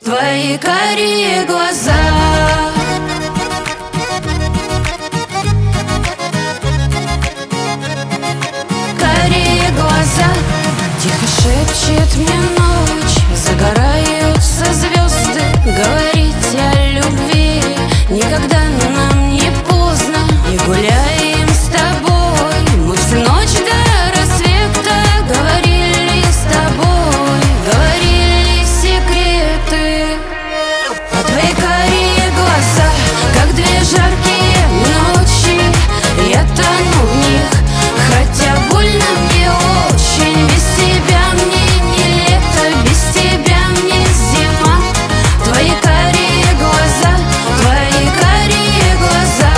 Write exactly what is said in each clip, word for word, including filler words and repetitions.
Твои карие глаза, карие глаза. Тихо шепчет мне ночь, загораются звезды. Говорить о любви никогда нам не поздно. И гуляем с тобой мы всю ночь до рассвета. Говорили с тобой, говорили секреты. А твои карие глаза, как две жаркие ночи, я тону в них, хотя больно мне очень. Без тебя мне не лето, без тебя мне зима. Твои карие глаза, твои карие глаза.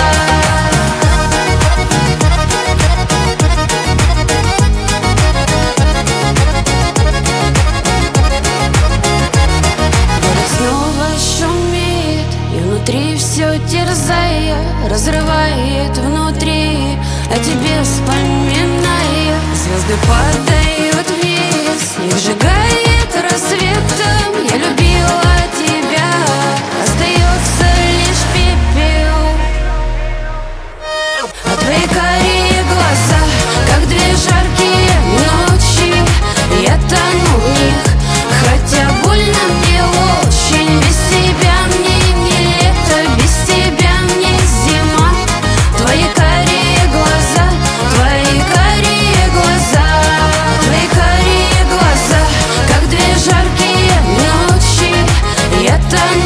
Город снова шумит, и внутри все терзая, разрывает внутри, о тебе вспоминая. Звезды падают вниз, их сжигает рассветом. Я любила тебя, остается лишь пепел. А твои карие глаза, как две жаркие ночи, я тону в них, хотя больно мне очень. Без тебя мне не лето, без тебя мне зима. Твои карие глаза, твои карие глаза. Твои карие глаза, как две жаркие ночи, я тону